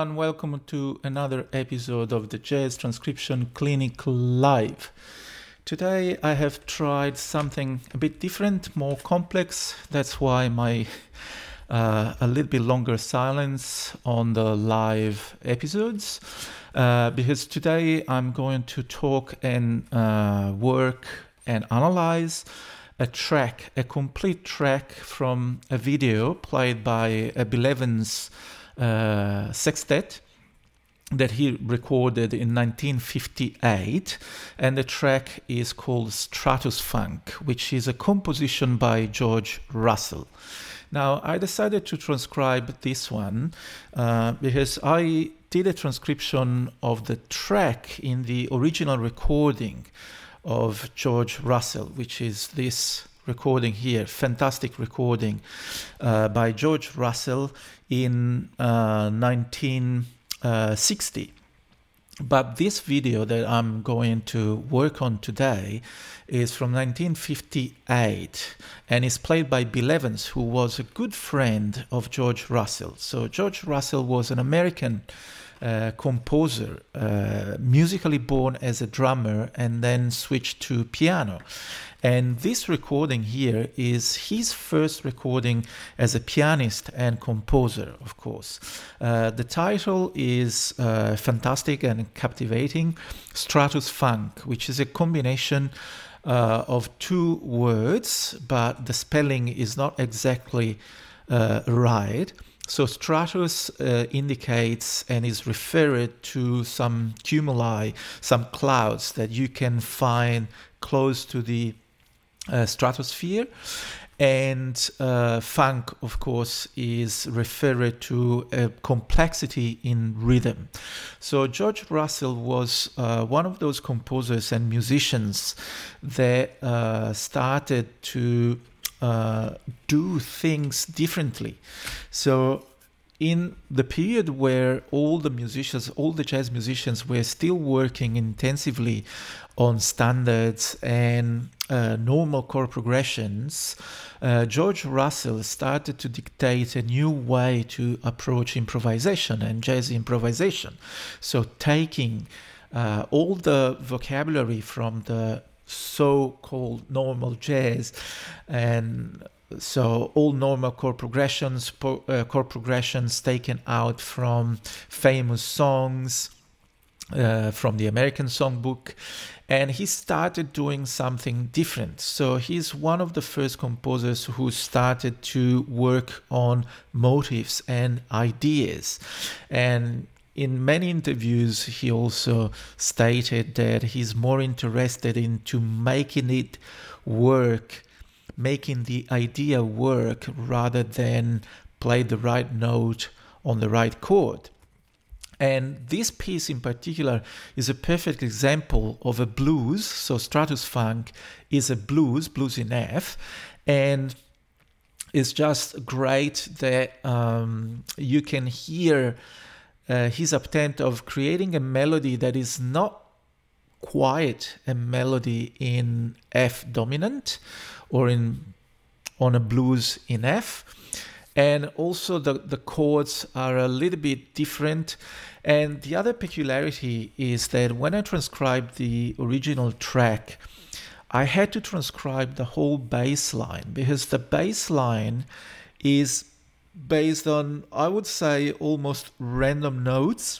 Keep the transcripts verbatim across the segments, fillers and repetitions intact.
everyone, welcome to another episode of the Jazz Transcription Clinic Live. Today I have tried something a bit different, more complex. That's why my uh, a little bit longer silence on the live episodes. Uh, because today I'm going to talk and uh, work and analyze a track, a complete track from a video played by a Bill Evans uh, sextet that he recorded in nineteen fifty-eight, and the track is called Stratus Funk, which is a composition by George Russell. Now, I decided to transcribe this one uh, because I did a transcription of the track in the original recording of George Russell, which is this recording here, fantastic recording uh, by George Russell in uh, nineteen sixty. But this video that I'm going to work on today is from nineteen fifty-eight and is played by Bill Evans, who was a good friend of George Russell. So George Russell was an American Uh, composer, uh, musically born as a drummer and then switched to piano. And this recording here is his first recording as a pianist and composer, of course. Uh, the title is uh, fantastic and captivating, Stratus Funk, which is a combination uh, of two words, but the spelling is not exactly uh, right. So stratus uh, indicates and is referred to some cumuli, some clouds that you can find close to the uh, stratosphere. And uh, funk, of course, is referred to a complexity in rhythm. So George Russell was uh, one of those composers and musicians that uh, started to Uh, do things differently. So in the period where all the musicians, all the jazz musicians were still working intensively on standards and uh, normal chord progressions, uh, George Russell started to dictate a new way to approach improvisation and jazz improvisation. So taking uh, all the vocabulary from the so-called normal jazz, and so all normal chord progressions, po- uh, chord progressions taken out from famous songs uh, from the American Songbook, and he started doing something different. So he's one of the first composers who started to work on motifs and ideas. And in many interviews, he also stated that he's more interested into making it work, making the idea work, rather than play the right note on the right chord. And this piece in particular is a perfect example of a blues. So Stratus Funk is a blues, blues in F, and it's just great that um, you can hear Uh, his attempt of creating a melody that is not quite a melody in F dominant or in on a blues in F. And also the, the chords are a little bit different. And the other peculiarity is that when I transcribed the original track, I had to transcribe the whole bass line, because the bass line is based on, I would say, almost random notes,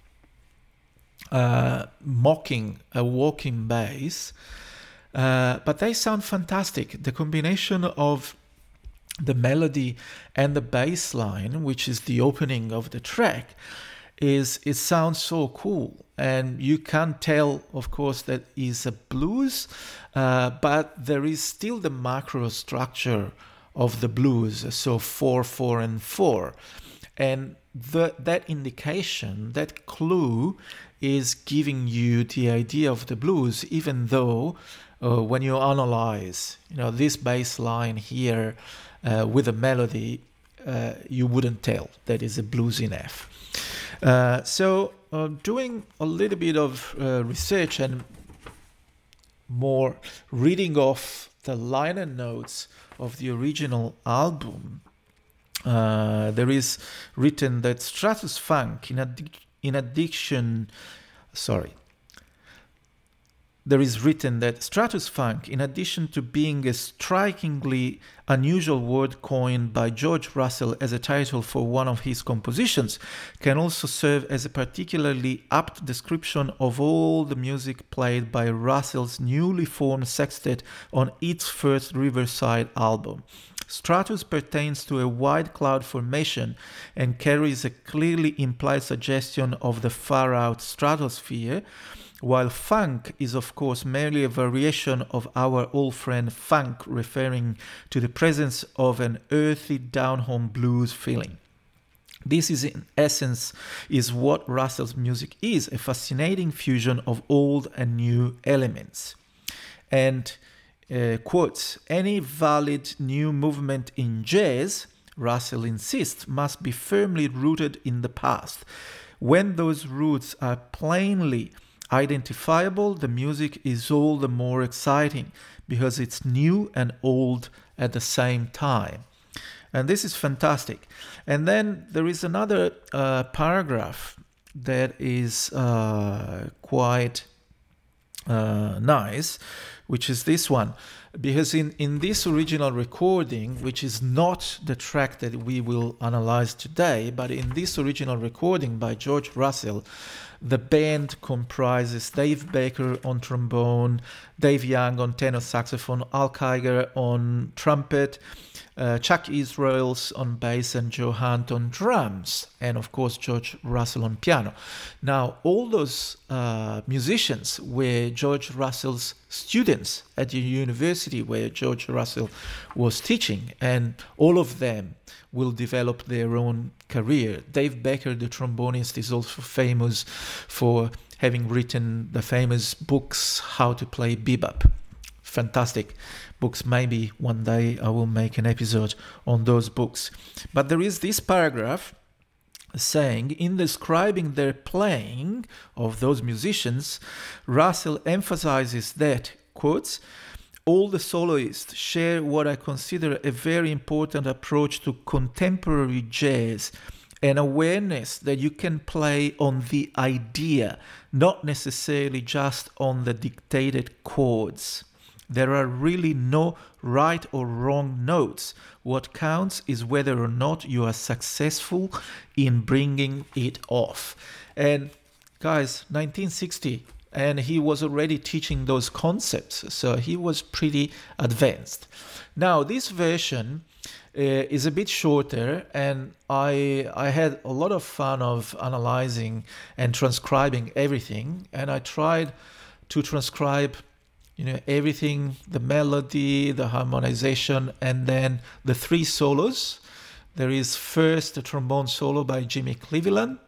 uh, mocking a walking bass, uh, but they sound fantastic. The combination of the melody and the bass line, which is the opening of the track, is it sounds so cool. And you can't tell, of course, that is a blues, uh, but there is still the macro structure of the blues, so four, four, and four. And the, that indication, that clue, is giving you the idea of the blues, even though uh, when you analyze, you know, this bass line here uh, with a melody, uh, you wouldn't tell that is a blues in F. Uh, so uh, doing a little bit of uh, research and more reading off the liner notes of the original album, uh, there is written that Stratus Funk, in, addi- in addition, sorry, there is written that Stratus Funk, in addition to being a strikingly unusual word coined by George Russell as a title for one of his compositions, can also serve as a particularly apt description of all the music played by Russell's newly formed sextet on its first Riverside album. Stratus pertains to a wide cloud formation and carries a clearly implied suggestion of the far-out stratosphere, while funk is of course merely a variation of our old friend funk, referring to the presence of an earthy down-home blues feeling. This is in essence is what Russell's music is, a fascinating fusion of old and new elements. And uh, quotes, any valid new movement in jazz, Russell insists, must be firmly rooted in the past. When those roots are plainly identifiable, the music is all the more exciting because it's new and old at the same time. And this is fantastic. And then there is another uh, paragraph that is uh, quite uh, nice, which is this one. Because in, in this original recording, which is not the track that we will analyze today, but in this original recording by George Russell, the band comprises Dave Baker on trombone, Dave Young on tenor saxophone, Al Kiger on trumpet, uh, Chuck Israels on bass, and Joe Hunt on drums, and of course George Russell on piano. Now, all those uh, musicians were George Russell's students at the university where George Russell was teaching, and all of them will develop their own career. Dave Baker, the trombonist, is also famous for having written the famous books How to Play Bebop. Fantastic books. Maybe one day I will make an episode on those books. But there is this paragraph saying, in describing their playing of those musicians, Russell emphasizes that, quotes, all the soloists share what I consider a very important approach to contemporary jazz, an awareness that you can play on the idea, not necessarily just on the dictated chords. There are really no right or wrong notes. What counts is whether or not you are successful in bringing it off. And guys, nineteen sixty, and he was already teaching those concepts, so he was pretty advanced. Now, this version uh, is a bit shorter, and I I had a lot of fun of analyzing and transcribing everything, and I tried to transcribe, you know, everything, the melody, the harmonization, and then the three solos. There is first a trombone solo by Jimmy Cleveland,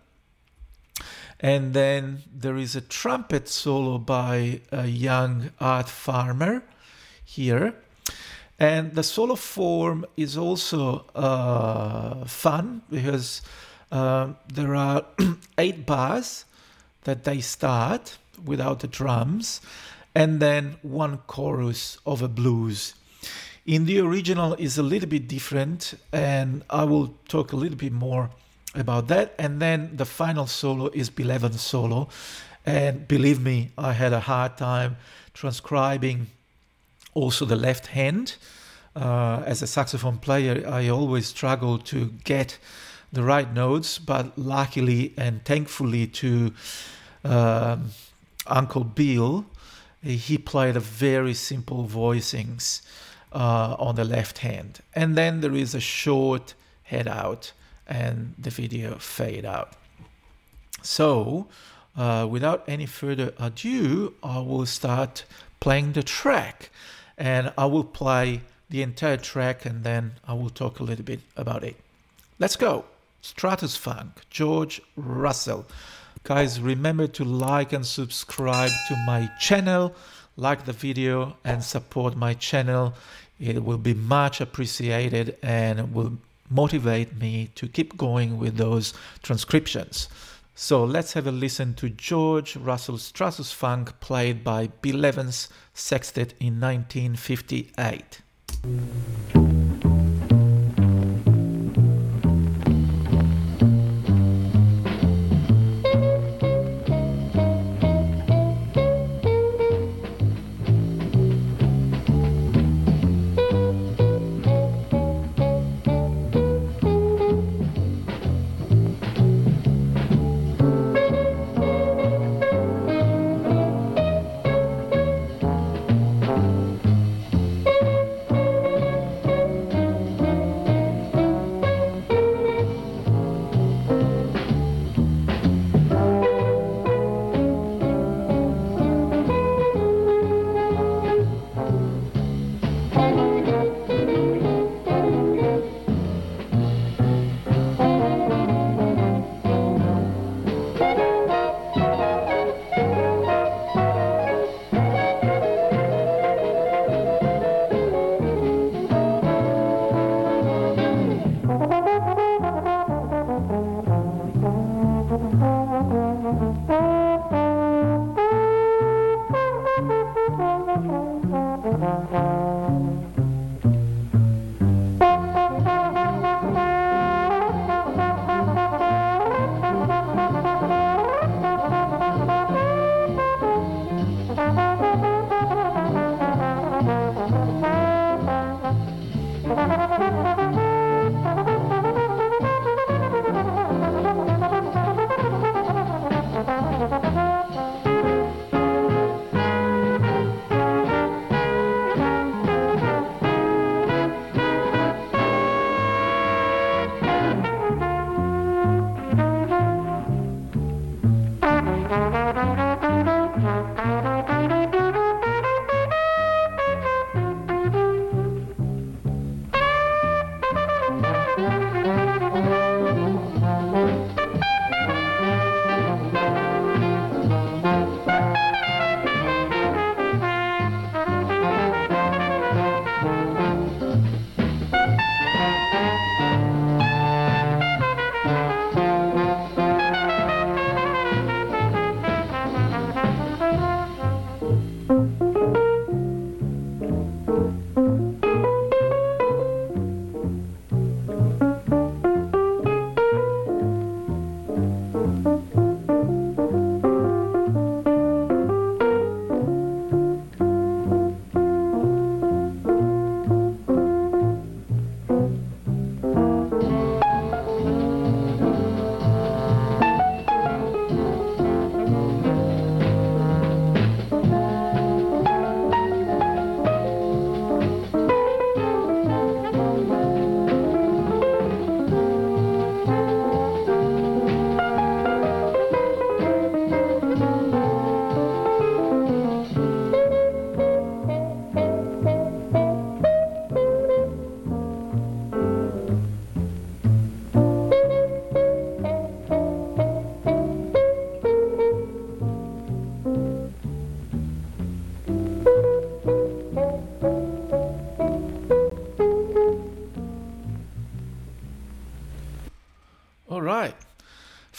and then there is a trumpet solo by a young Art Farmer here. And the solo form is also uh, fun because uh, there are eight bars that they start without the drums, and then one chorus of a blues. In the original is a little bit different, and I will talk a little bit more about that. And then the final solo is Beloved's solo, and believe me, I had a hard time transcribing also the left hand. Uh, as a saxophone player, I always struggle to get the right notes, but luckily and thankfully to um, Uncle Bill, he played a very simple voicings uh, on the left hand. And then there is a short head out and the video fade out. So uh, without any further ado, I will start playing the track, and I will play the entire track and then I will talk a little bit about it. Let's go. Stratus Funk, George Russell. Guys, remember to like and subscribe to my channel, like the video and support my channel. It will be much appreciated and will motivate me to keep going with those transcriptions. So let's have a listen to George Russell's Stratus Funk, played by Bill Evans Sextet in nineteen fifty-eight.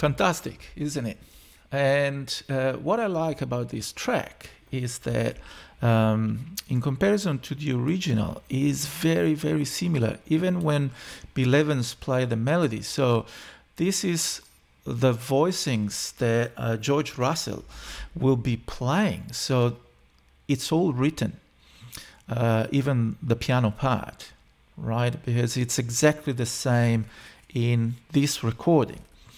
Fantastic, isn't it? And uh, what I like about this track is that um, in comparison to the original, it is very, very similar, even when Bill Evans play the melody. So this is the voicings that uh, George Russell will be playing. So it's all written, uh, even the piano part, right? Because it's exactly the same in this recording.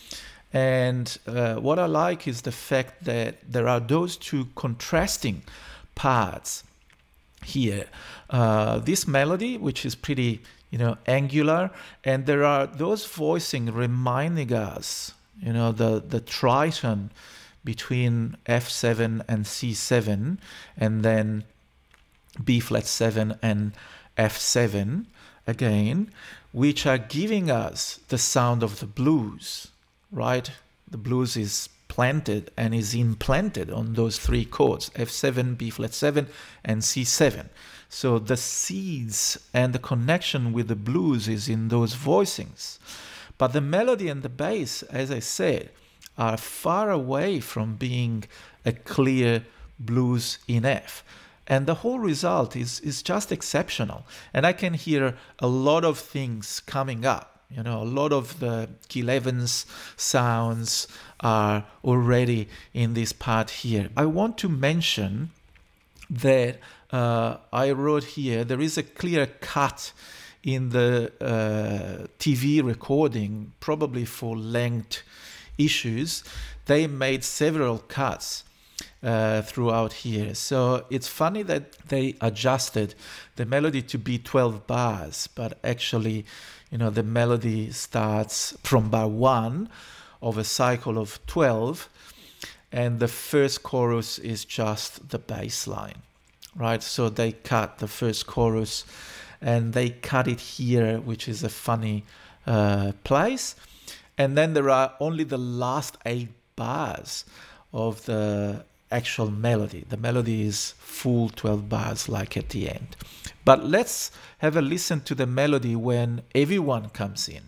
And uh, what I like is the fact that there are those two contrasting parts here. Uh, this melody, which is pretty, you know, angular, and there are those voicing reminding us, you know, the, the tritone between F seven and C seven, and then B flat seven and F seven again, which are giving us the sound of the blues. Right? The blues is planted and is implanted on those three chords, F seven, B flat seven, and C seven. So the seeds and the connection with the blues is in those voicings. But the melody and the bass, as I said, are far away from being a clear blues in F. And the whole result is, is just exceptional. And I can hear a lot of things coming up. You know, a lot of the Gil Evans sounds are already in this part here. I want to mention that uh, I wrote here, there is a clear cut in the uh, T V recording, probably for length issues. They made several cuts uh, throughout here. So it's funny that they adjusted the melody to be twelve bars, but actually, you know, the melody starts from bar one of a cycle of twelve, and the first chorus is just the bass line, right? So they cut the first chorus and they cut it here, which is a funny uh, place. And then there are only the last eight bars of the actual melody. The melody is full twelve bars, like at the end. But let's have a listen to the melody when everyone comes in.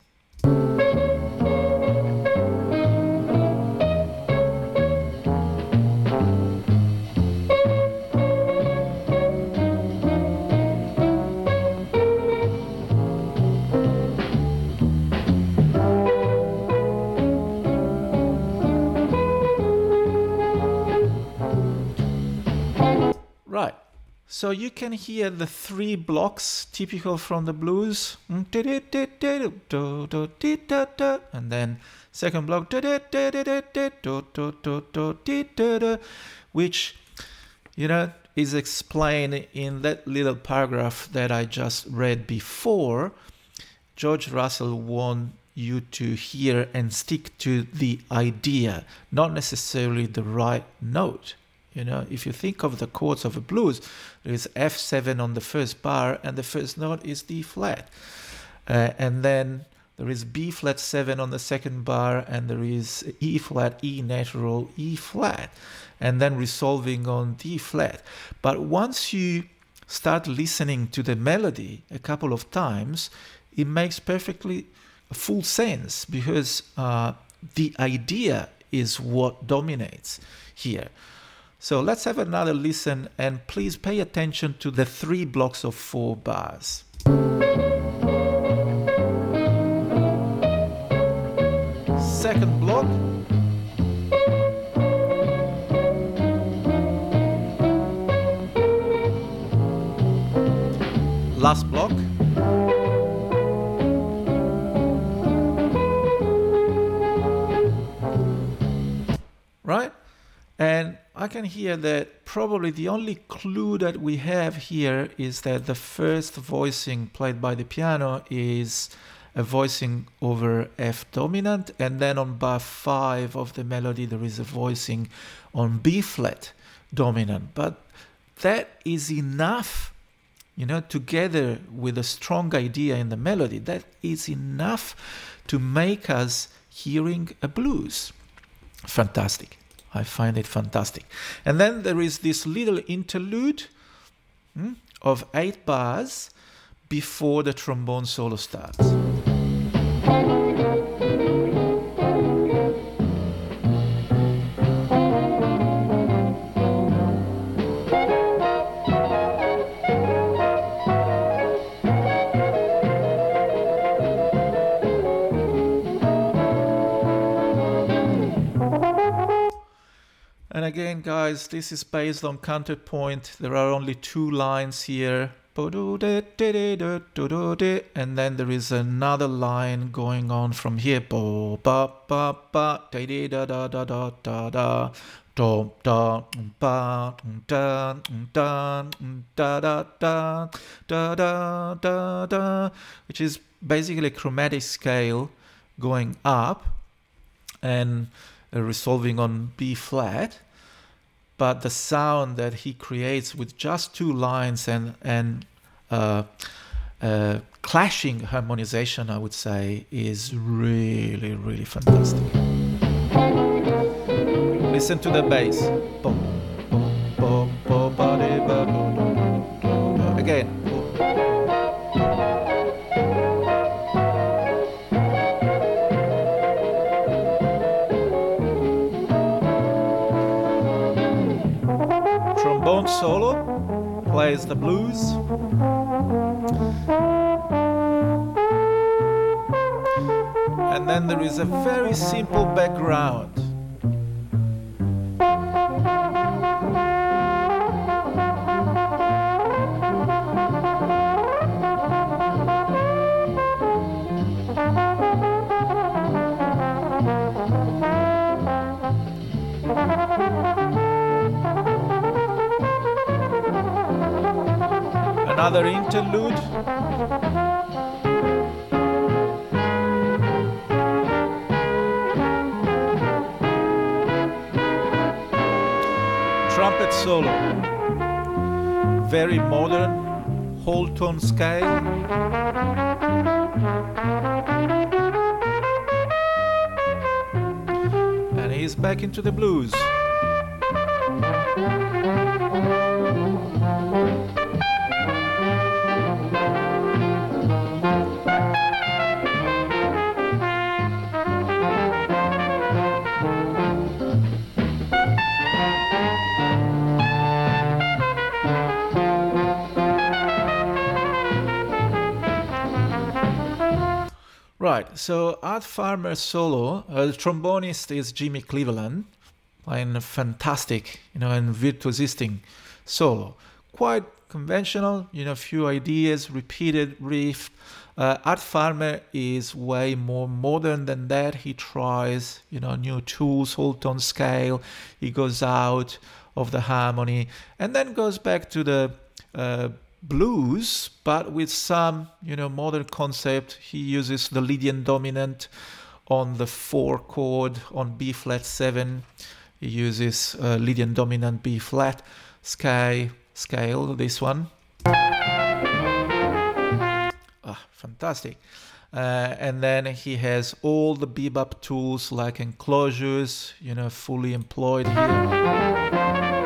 Right. So you can hear the three blocks typical from the blues, and then second block, which, you know, is explained in that little paragraph that I just read before. George Russell wants you to hear and stick to the idea, not necessarily the right note. You know, if you think of the chords of a blues, there is F seven on the first bar, and the first note is D flat. Uh, and then there is B flat seven on the second bar, and there is E flat, E natural, E flat, and then resolving on D flat. But once you start listening to the melody a couple of times, it makes perfectly full sense, because uh, the idea is what dominates here. So let's have another listen, and please pay attention to the three blocks of four bars. Second block. Last block. Right? And I can hear that probably the only clue that we have here is that the first voicing played by the piano is a voicing over F dominant, and then on bar five of the melody there is a voicing on B flat dominant. But that is enough, you know, together with a strong idea in the melody, that is enough to make us hearing a blues. Fantastic. I find it fantastic. And then there is this little interlude hmm, of eight bars before the trombone solo starts. guys, this is based on counterpoint. There are only two lines here. And then there is another line going on from here. Which is basically a chromatic scale going up and resolving on B flat. But the sound that he creates with just two lines and and uh, uh, clashing harmonization, I would say, is really, really fantastic. Listen to the bass. Again. Trombone solo plays the blues. And then there is a very simple background. Another interlude. Trumpet solo. Very modern, whole tone scale. And he's back into the blues. Right, so Art Farmer solo, uh, the trombonist is Jimmy Cleveland, playing a fantastic, you know, and virtuosistic solo. Quite conventional, you know, few ideas, repeated riff. Uh, Art Farmer is way more modern than that. He tries, you know, new tools, whole tone scale. He goes out of the harmony and then goes back to the uh, blues, but with some, you know, modern concept. He uses the Lydian dominant on the four chord on B flat seven. He uses uh, Lydian dominant B flat scale, scale, this one. Ah, fantastic. Uh, and then he has all the bebop tools like enclosures, you know, fully employed here.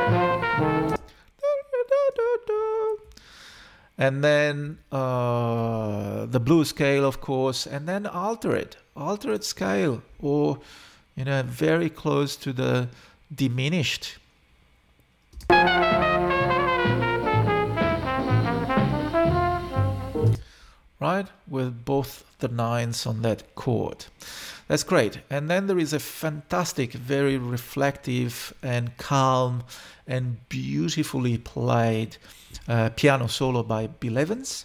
And then uh, the blues scale, of course, and then altered, altered scale, or, you know, very close to the diminished. Right, with both the nines on that chord. That's great. And then there is a fantastic, very reflective and calm and beautifully played uh, piano solo by Bill Evans.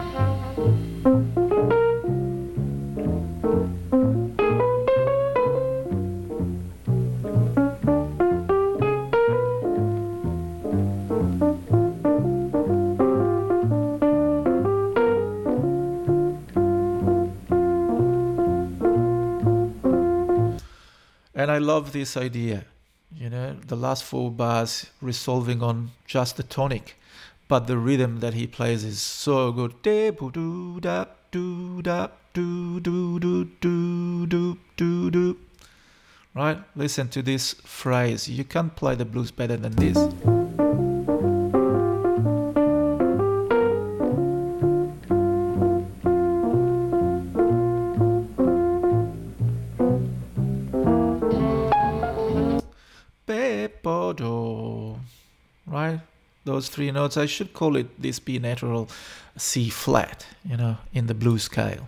And I love this idea, you know, the last four bars resolving on just the tonic, but the rhythm that he plays is so good. Right? Listen to this phrase. You can't play the blues better than this. Right? Those three notes, I should call it this B natural C flat, you know, in the blues scale.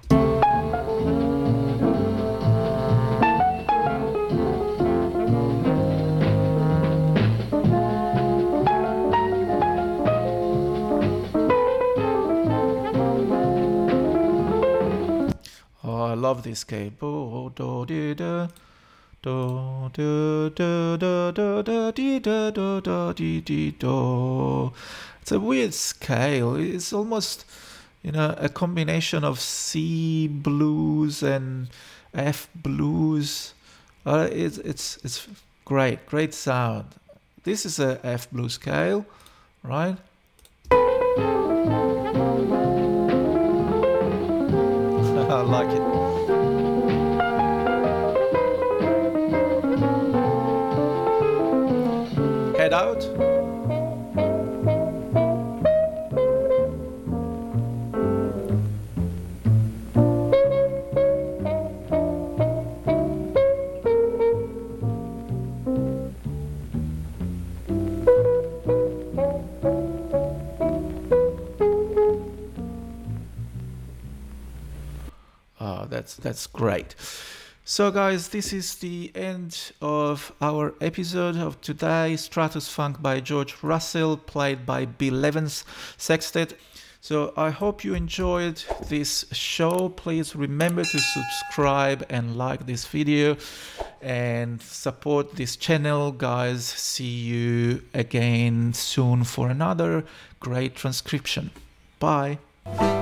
love this scale. Do, do, do, do. Do, do, do, do, do, do, do, do, do, do, do, do, do. It's a weird scale. It's almost, you know, a combination of C blues and F blues. Uh, it's it's it's great, great sound. This is a F blues scale, right? I like it. Head out. Oh, that's that's great. So guys, this is the end of our episode of today. Stratus Funk by George Russell, played by Bill Evans Sextet. So I hope you enjoyed this show. Please remember to subscribe and like this video and support this channel, guys. See you again soon for another great transcription. Bye.